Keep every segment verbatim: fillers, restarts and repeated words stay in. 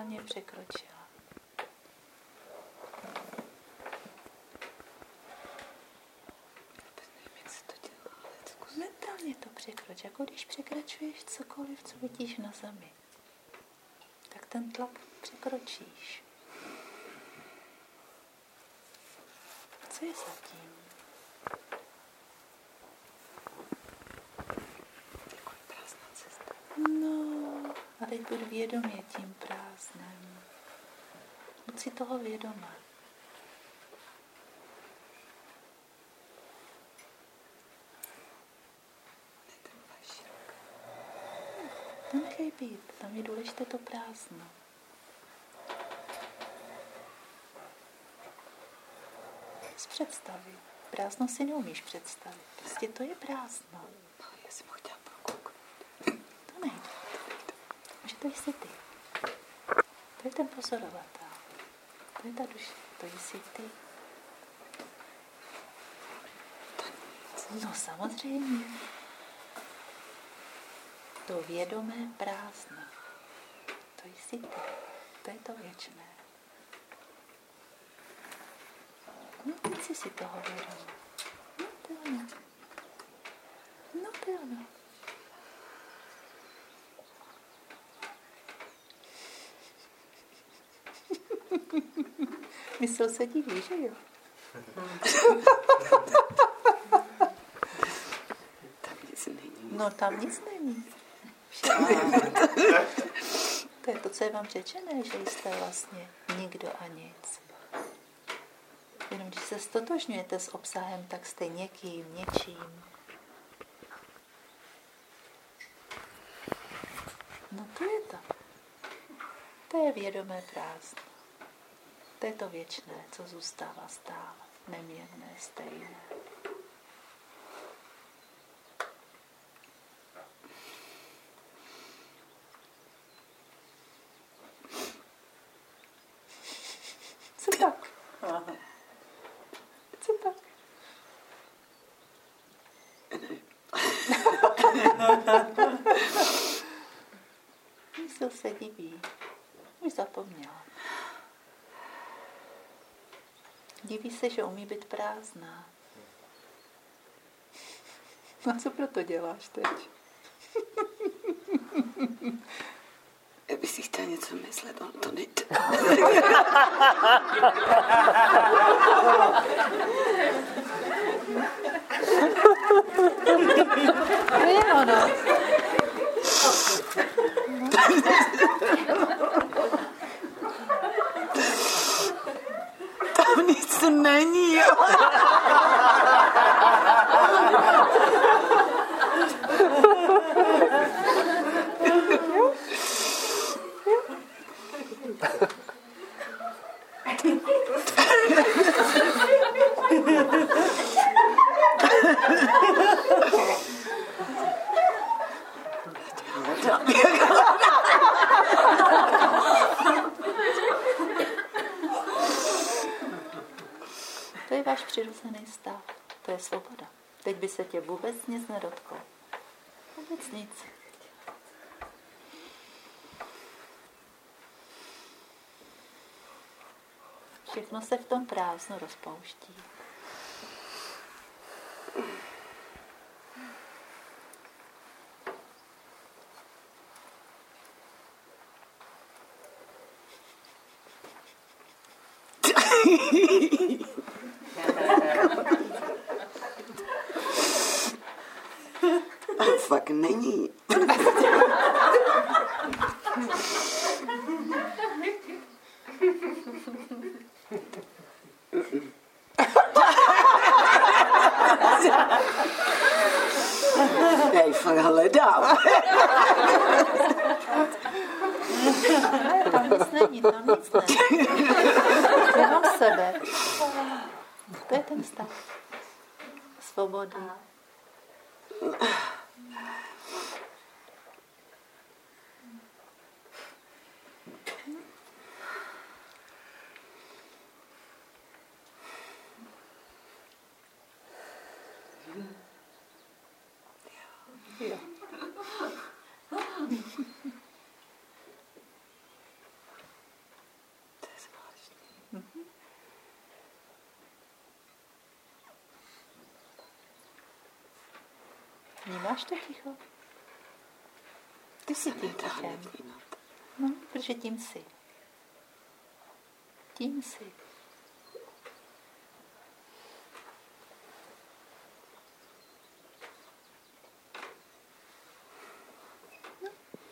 mentálně překročila. Mentálně to překroč, jako když překračuješ cokoliv, co vidíš na zemi. Tak ten tlak překročíš. Co je zatím? Takový prázdná cesta. No, a teď buď vědomě tím prázdnem. Buď si toho vědomá. To nechej být, tam je důležité to prázdno. Z představy. Prázdno si neumíš představit. Prostě to je prázdno. Já jsem ho chtěla prokouknout. To nejde. Že to jsi ty. To je ten pozorovatel. To je ta duše. To jsi ty. No samozřejmě. To vědomé prázdno. To jsi ty. To je to věčné. No, teď jsi si toho vědomá. No, to je ono. No, to je ono. Mysl se diví, že jo? Tam nic není. No, tam nic není. To je to, co je vám řečené, že jste vlastně nikdo a nic. Jenom když se stotožňujete s obsahem, tak jste někým, něčím. No to je to. To je vědomé prázdno. To je to věčné, co zůstává stále. Neměnné, stejné. Co tak? Aha. Co tak? Mysl se diví. Už zapomněla. Diví se, že umí být prázdná. A co proto děláš teď? Já bych si chtěla něco myslet, ono to nejde. To je ono. Tam nic není, jo. To je váš přirozený stav. To je svoboda. Teď by se tě vůbec nic nedotklo. Vůbec nic. Všechno se v tom prázdnu rozpouští. Fakt není. Já ji fakt hledám. Ne, tam nic není, tam nic není. Jenom sebe. To je ten stav. Svobody. Jo. Vnímáš to ticho? Ty jsi tím tichem. No, protože tím jsi. Tím jsi. No.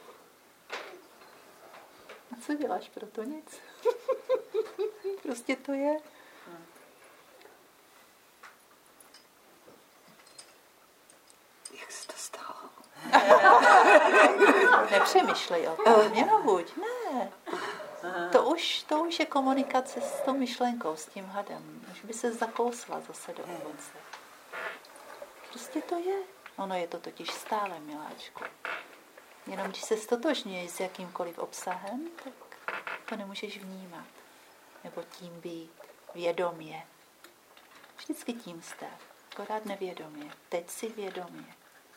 A co děláš pro to? Nic. Prostě to je. Jak se to stalo? Nepřemýšlej o tom, jenom buď. Ne. To už, to už je komunikace s tou myšlenkou, s tím hadem. Už by se zakousla zase do ovoce. Prostě to je. Ono je to totiž stále, miláčku. Jenom když se stotožňuješ s jakýmkoliv obsahem, tak to nemůžeš vnímat. Nebo tím být vědomě. Vždycky tím jste. Akorát nevědomě. Teď si vědomě.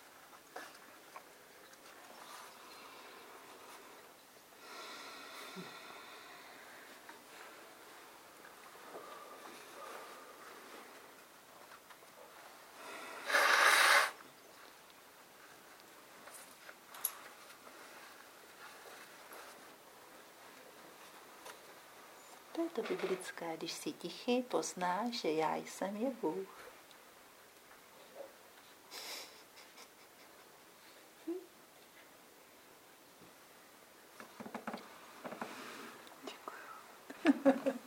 To je to biblické. Když jsi tichý, poznáš, že já jsem je Bůh. Děkuju.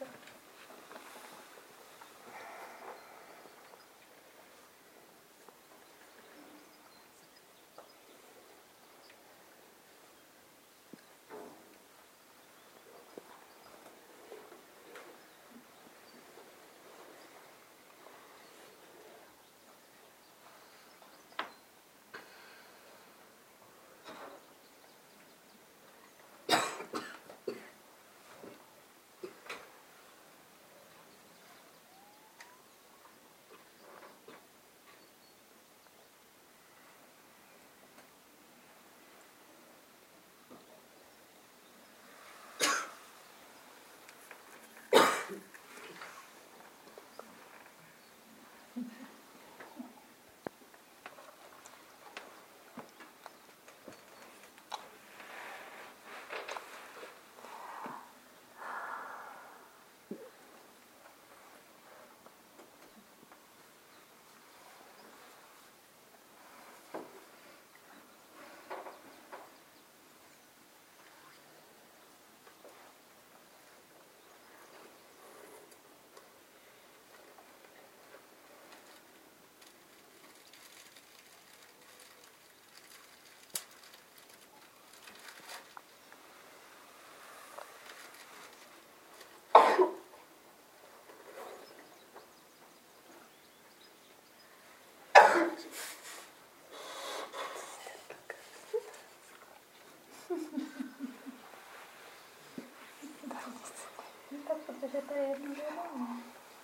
Tak, protože to je jedno vědomí.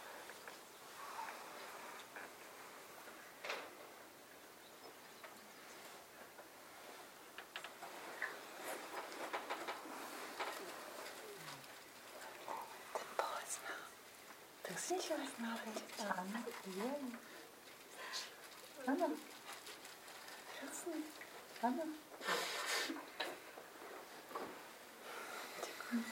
Ten bolestná. Tak si bolestná. Ano, je. Ano. Přesně. Ano. Děkuji.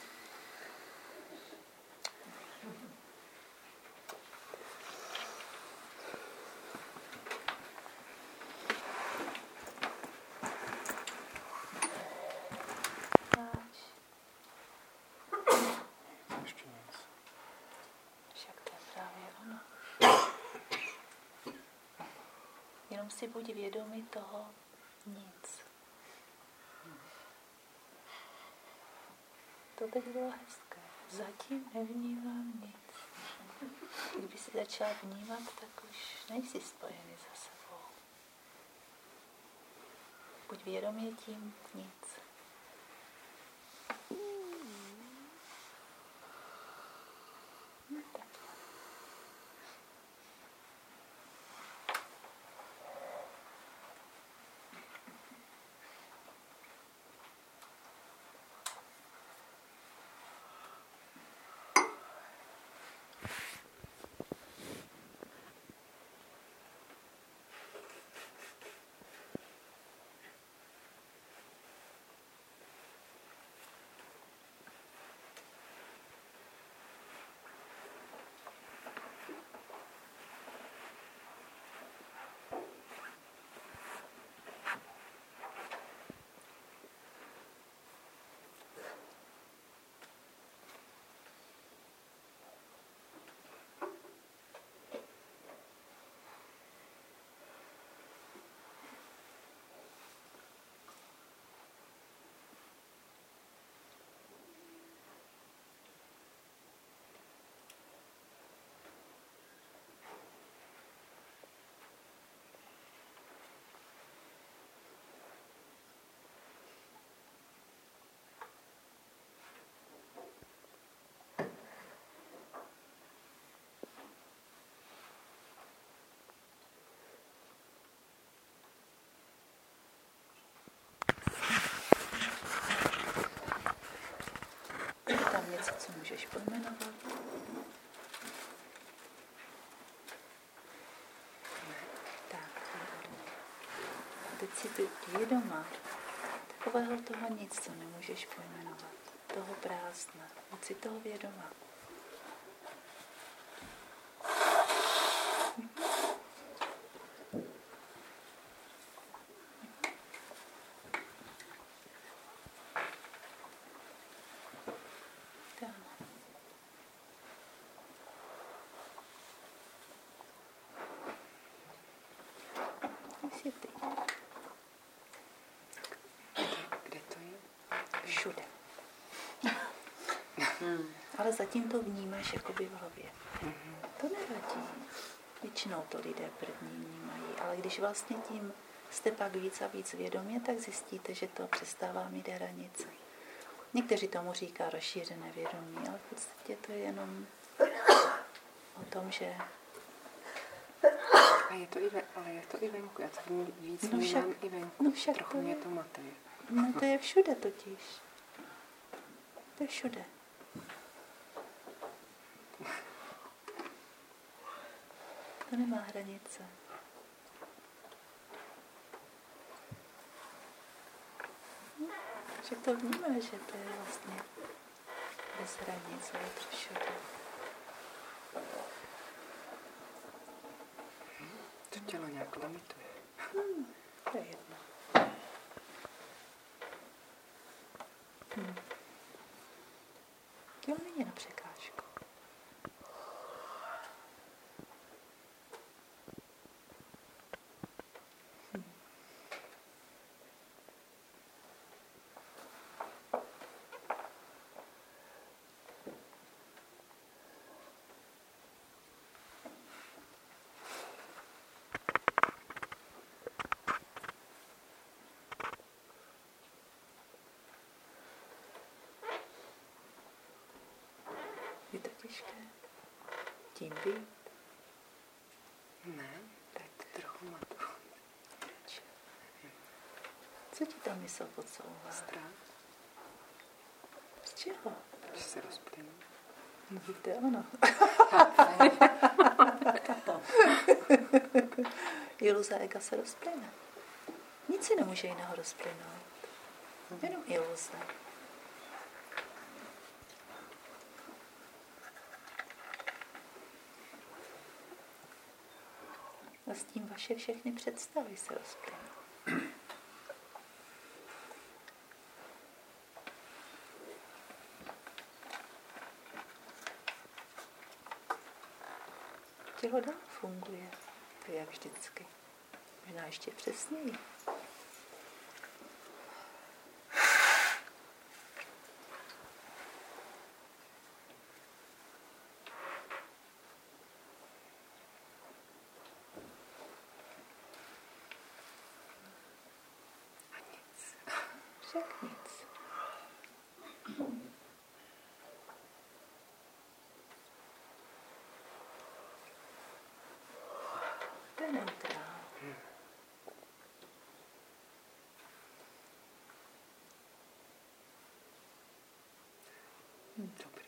Jenom si buď vědomý toho nic. To teď bylo hezké. Zatím nevnímám nic. Kdyby si začala vnímat, tak už nejsi spojený za sebou. Buď vědomý tím nic. Tak. co můžeš pojmenovat? Tak, a teď si tu vědomá takového toho nic, co nemůžeš pojmenovat. Toho prázdna. Buď si toho vědomá. Kde to je? Všude. Hmm. Ale zatím to vnímáš jakoby v hlavě. Mm-hmm. To nevadí. Většinou to lidé první vnímají, ale když vlastně tím jste pak víc a víc vědomě, tak zjistíte, že to přestává mít hranice. Někteří tomu říká rozšířené vědomí, ale v podstatě to je jenom o tom, že... A je to i, ve, ale je to i venku, já to víc no vnímám i venku, no však trochu to mě je, to matuje. No to je všude totiž. To je všude. To nemá hranice. Že to vnímáš, že to je vlastně bez hranic, ale to všude. To tělo nějak limituje. Hmm, to je jedno. Hmm. Tělo není na překážku. Hmm. Je to těžké? Tím být? Ne, tak to trochu matuje. Co ti ta mysl podsouvá? Strach. Z čeho? Že se rozplynu. No to je ono. Iluze ega se rozplyne. Nic si nemůže jiného rozplynout. Jenom iluze. A s tím vaše všechny představy se rozplynou. Tělo dál funguje. To je jak vždycky. Možná ještě přesněji. Však nic. To je neutrál. Hm. Dobrý.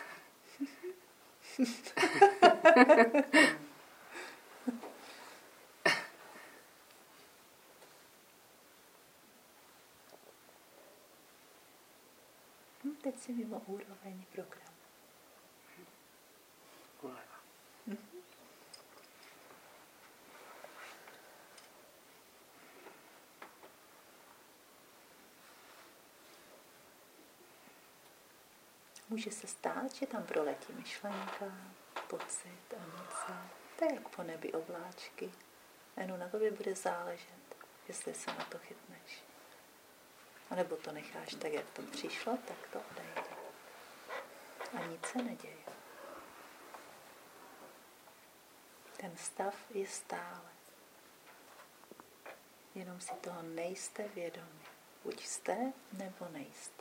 Teď si mimo úroveň program. Uleva. Mm-hmm. Může se stát, že tam proletí myšlenka, pocit, emoce. To je jak po nebi obláčky. Jenom na tobě bude záležet, jestli se na to chytneš. A nebo to necháš tak, jak to přišlo, tak to odejde. A nic se neděje. Ten stav je stále. Jenom si toho nejste vědomi. Buď jste, nebo nejste.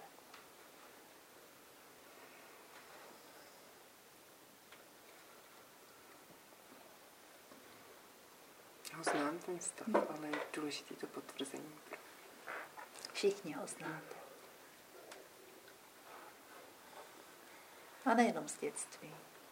Já ho znám ten stav, hmm. ale je důležité to potvrzení. Všichni ho znáte. A nejenom z dětství.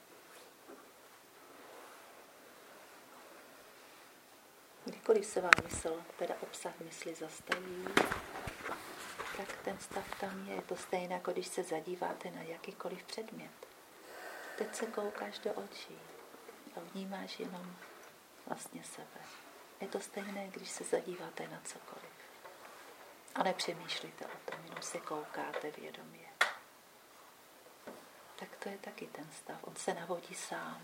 Kdykoliv se vám mysl, teda obsah mysli zastaví, tak ten stav tam je. Je to stejné, jako když se zadíváte na jakýkoliv předmět. Teď se koukáš do očí a vnímáš jenom vlastně sebe. Je to stejné, když se zadíváte na cokoliv. A nepřemýšlíte o tom, jenom se koukáte vědomě. Tak to je taky ten stav. On se navodí sám.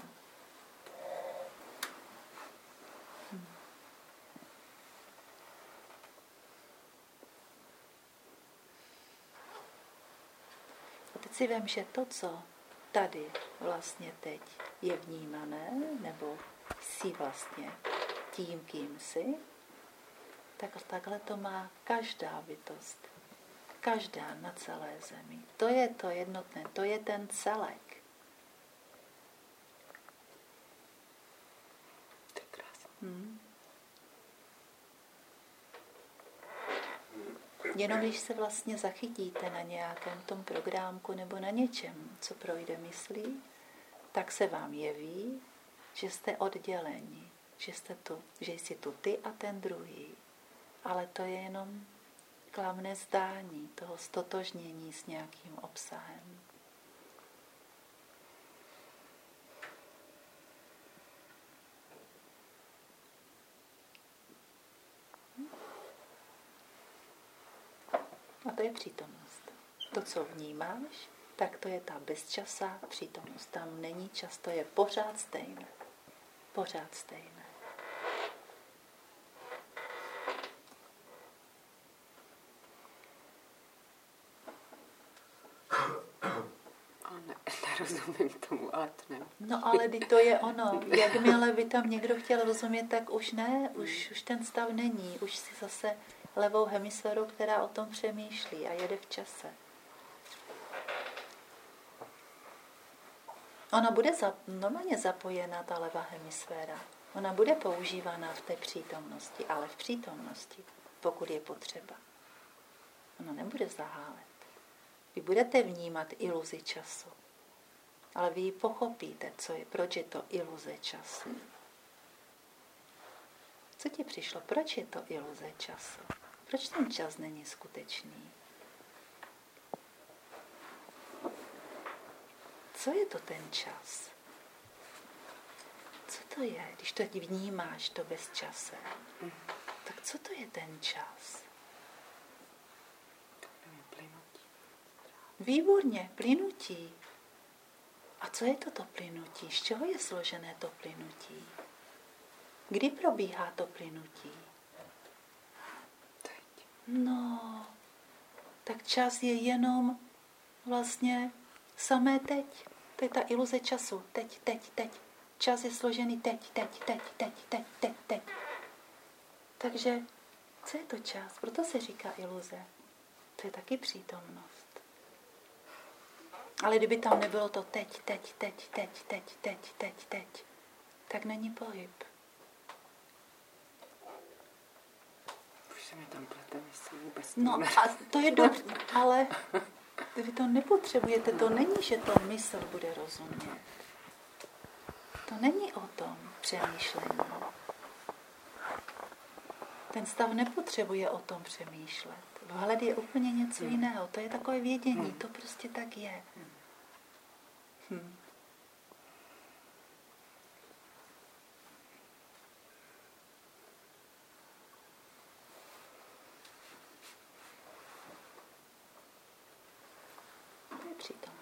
Hm. A teď si vem, že to, co tady vlastně teď je vnímané, nebo jsi vlastně tím, kým jsi, tak takhle to má každá bytost. Každá na celé zemi. To je to jednotné, to je ten celek. To je krásné. Hmm. Jenom když se vlastně zachytíte na nějakém tom programku nebo na něčem, co projde myslí, tak se vám jeví, že jste odděleni, že jste tu, že jsi tu ty a ten druhý. Ale to je jenom klamné zdání toho stotožnění s nějakým obsahem. A to je přítomnost. To, co vnímáš, tak to je ta bezčasá přítomnost. Tam není čas, to je pořád stejné. Pořád stejné. Ne, nerozumím tomu, ale to nevím. No ale to je ono. Jakmile by tam někdo chtěl rozumět, tak už ne, už, už ten stav není. Už si zase levou hemisféru, která o tom přemýšlí a jede v čase. Ona bude za, normálně zapojená, ta levá hemisféra. Ona bude používána v té přítomnosti, ale v přítomnosti, pokud je potřeba. Ona nebude zahálet. Vy budete vnímat iluzi času, ale vy ji pochopíte, co je, proč je to iluze času. Co ti přišlo? Proč je to iluze času? Proč ten čas není skutečný? Co je to ten čas? Co to je, když to vnímáš, to bez čase? Tak co to je ten čas? Výborně, plynutí. A co je toto plynutí? Z čeho je složené to plynutí? Kdy probíhá to plynutí? No, tak čas je jenom vlastně samé teď. To je ta iluze času. Teď, teď, teď. Čas je složený teď, teď, teď, teď, teď, teď, teď. Takže, co je to čas? Proto se říká iluze. To je taky přítomnost. Ale kdyby tam nebylo to teď, teď, teď, teď, teď, teď, teď, teď, tak není pohyb. Už se mi tam plete, jestli vůbec No a to je dobře, ale vy to nepotřebujete, to není, že to mysl bude rozumět. To není o tom přemýšlení. Ten stav nepotřebuje o tom přemýšlet. Vhled je úplně něco hmm. jiného. To je takové vědění. Hmm. To prostě tak je. Hmm. To je přítomnost.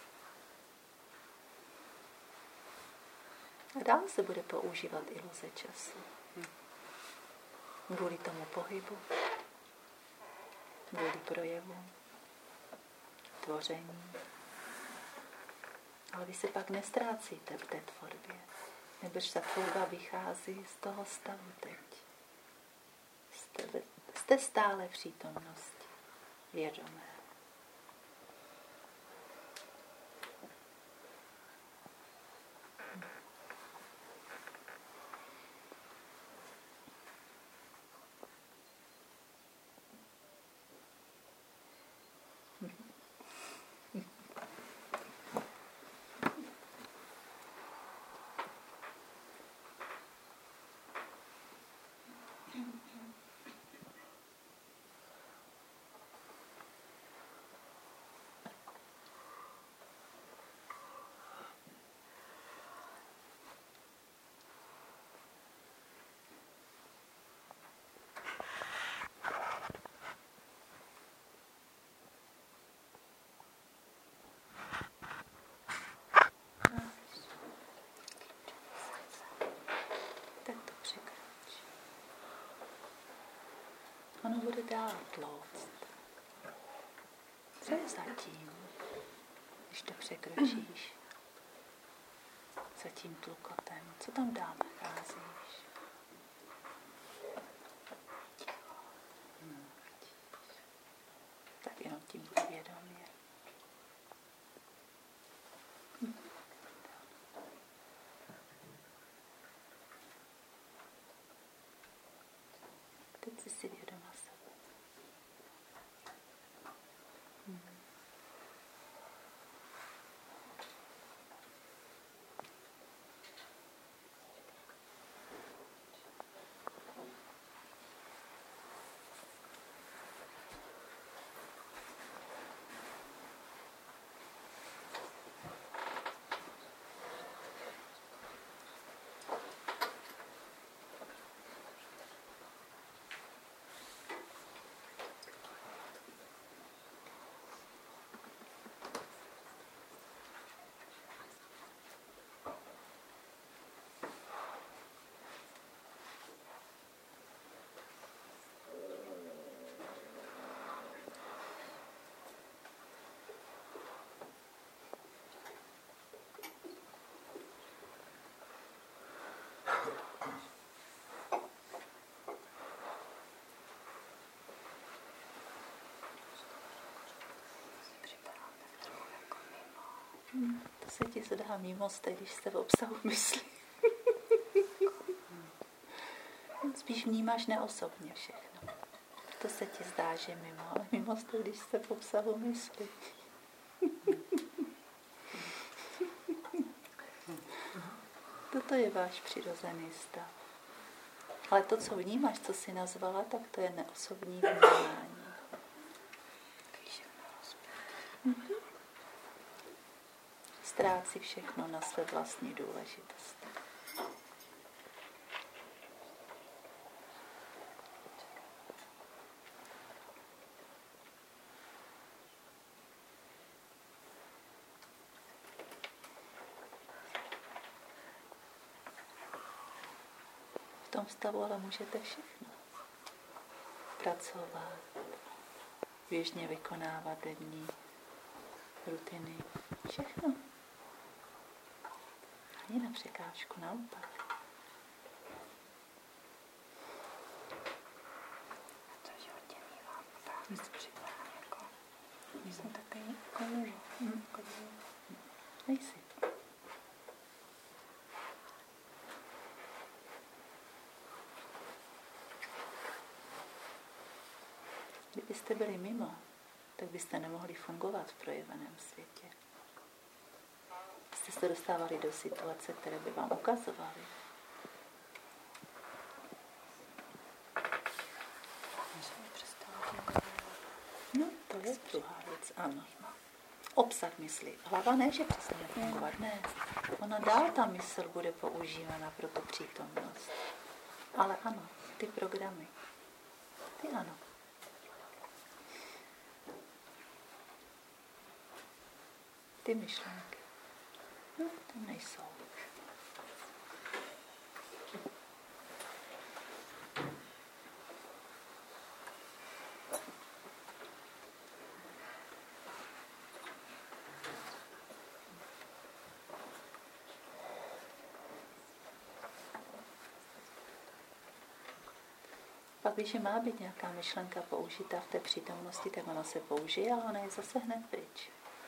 A dál se bude používat iluze času. Hmm. Kvůli tomu pohybu, kvůli projevu, tvoření. Ale vy se pak nestrácíte v té tvorbě. Nebož ta tvorba vychází z toho stavu teď. Jste, jste stále přítomnosti, vědomé. Ono bude dál tlouct. Co je zatím, když to překročíš? Za tím tlukotem. Co tam dál nacházíš? Hmm. Tak jenom tím buď vědomě. Hm. Teď jsi si vědoma sebe. Hmm. Hmm, to se ti zdá mimo, když jste v obsahu mysli. Spíš vnímáš neosobně všechno. To se ti zdá, že mimo, ale mimo jste, když jste v obsahu mysli. Toto je váš přirozený stav. Ale to, co vnímáš, co jsi nazvala, tak to je neosobní vnímání. Mhm. Ztrácí všechno na své vlastní důležitosti. V tom stavu ale můžete všechno. Pracovat, běžně vykonávat denní rutiny, všechno. Ani na překážku, naopak. To životě mívám otázky, co připadá jako, že jsem takový konužo. Hmm. Nejsi. Kdybyste byli mimo, tak byste nemohli fungovat v projeveném světě. Jste se dostávali do situace, které by vám ukazovaly. No, to je druhá věc, ano. Obsah mysli. Hlava ne, že přestane fungovat, ne. Ona dál ta mysl bude používána pro tu přítomnost. Ale ano, ty programy. Ty ano. Ty myšlenky. No, tam nejsou. Pak, když má být nějaká myšlenka použitá v té přítomnosti, tak ona se použije, ale ona je zase hned pryč.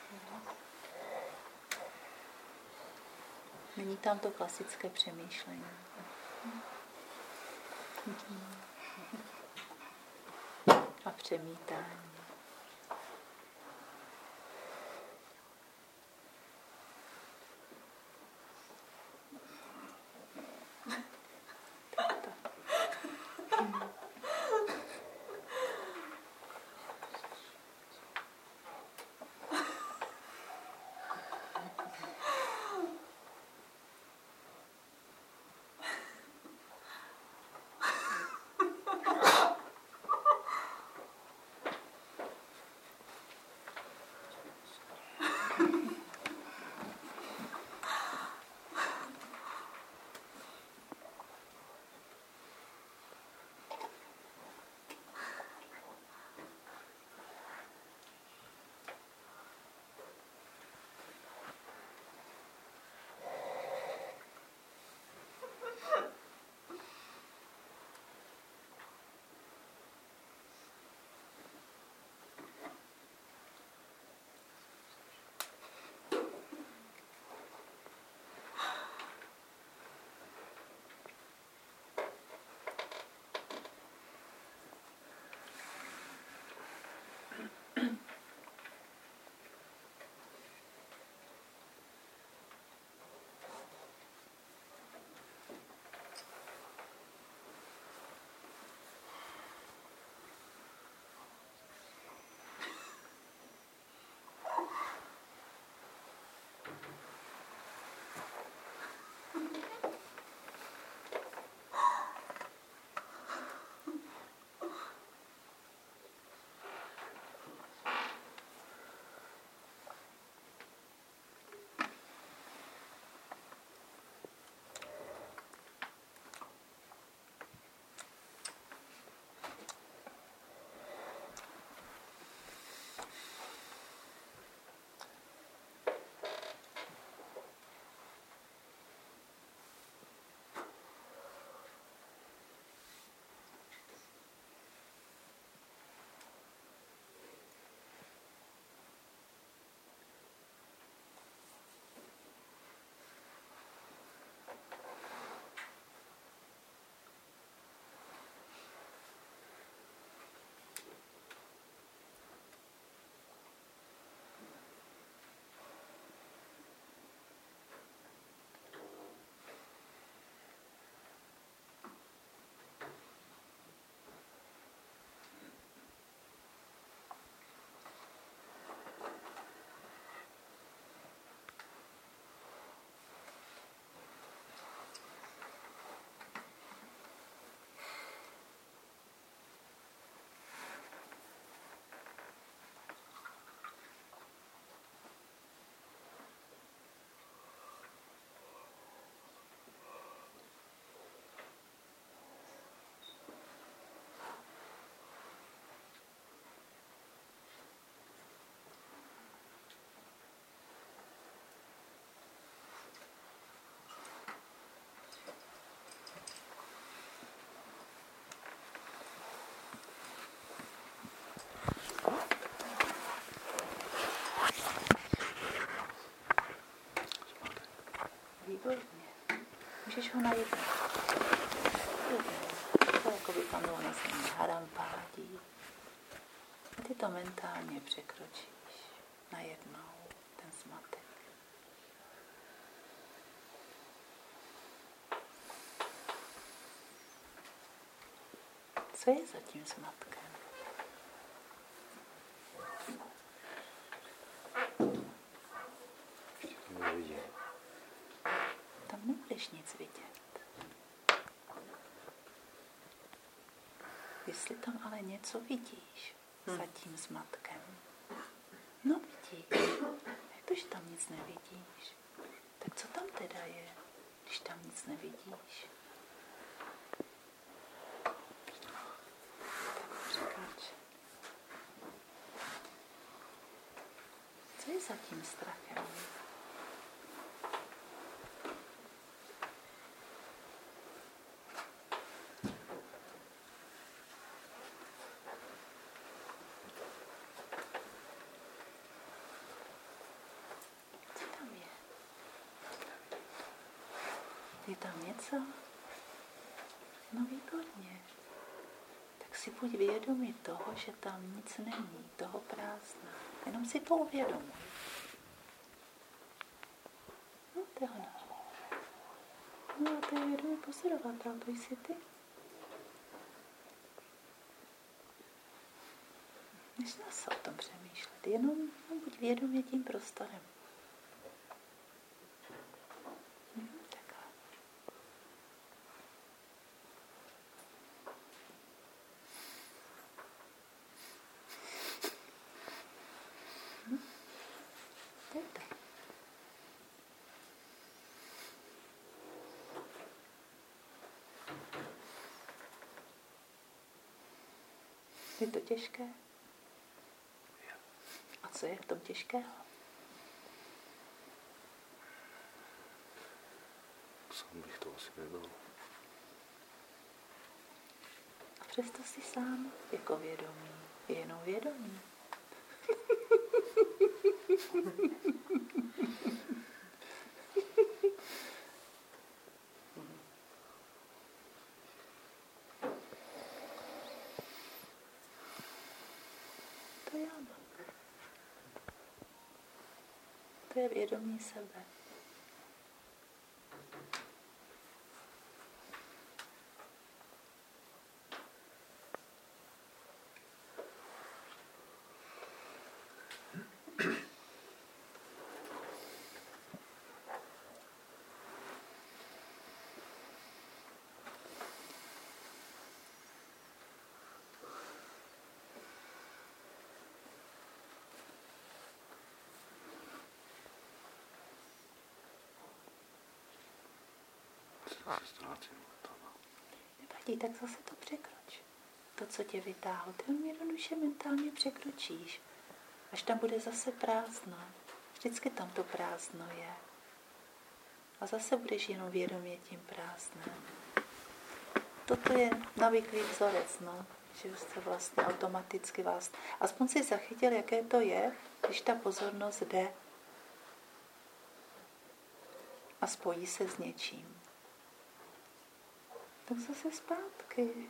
Není tam to klasické přemýšlení. A přemítání. Tak, tak. můžeš ho najednout. To jako by tam bylo na zemi harampádí. A ty to mentálně překročíš najednou, ten zmatek. Co je za tím zmatkem? Nevidím. Tam nebudeš nic vidět. Jestli tam ale něco vidíš hmm. za tím zmatkem, no vidíš. Jak to, že tam nic nevidíš? Tak co tam teda je, když tam nic nevidíš? Překrač. Co je za tím strachem? Je tam něco? No výborně. Tak si buď vědomý toho, že tam nic není, toho prázdna. Jenom si to uvědomuj. No, to je ono. No a to je vědomý pozorovatel, to jsi ty. Nešla se o tom přemýšlet, jenom, jenom buď vědomě tím prostorem. Je to těžké? A co je v tom těžkého? Sám bych to asi nedal. A přesto si sám jako vědomý. Je jenom vědomý. To je ono. To je vědomí sebe. Nevadí, tak zase to překroč. To, co tě vytáhlo, ty jenom jednoduše mentálně překročíš. Až tam bude zase prázdno. Vždycky tam to prázdno je. A zase budeš jenom vědomě tím prázdnem. Toto je navyklý vzorec, no. Že se vlastně automaticky vás... Aspoň si zachytil, jaké to je, když ta pozornost jde a spojí se s něčím. Tak zase zpátky.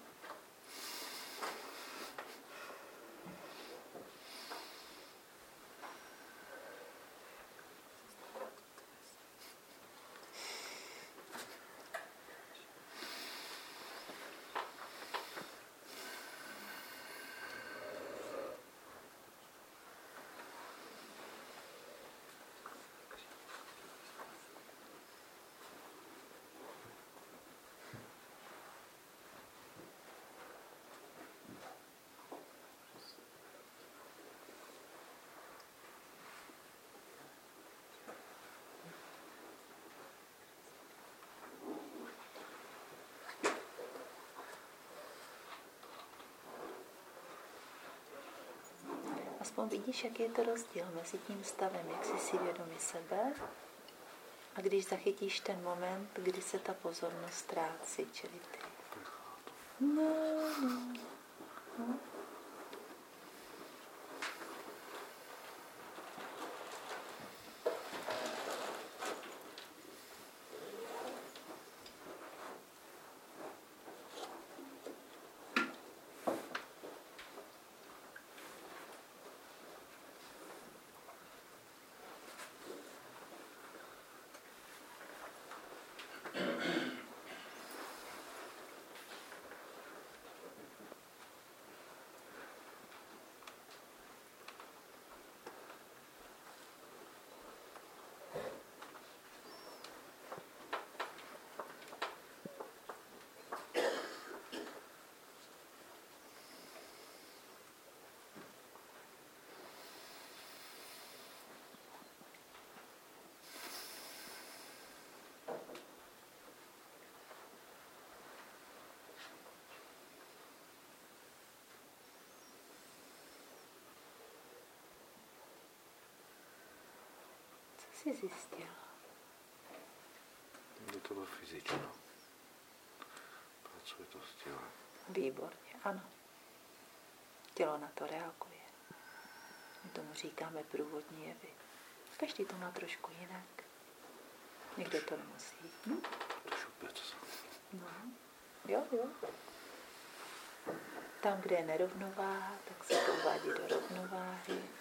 Aspoň vidíš, jaký je to rozdíl mezi tím stavem, jak jsi si vědomý sebe a když zachytíš ten moment, kdy se ta pozornost ztrácí, čili ty. No, no, no. jsi zjistil? Je to to fyzično. Pracuje to s tělem. Výborně, ano. Tělo na to reaguje. My tomu říkáme průvodní jevy. Každý to má trošku jinak. Někdo to nemusí. Hm? To šupec. No. Jo, jo. Tam, kde je nerovnováha, tak se to uvádí do rovnováhy.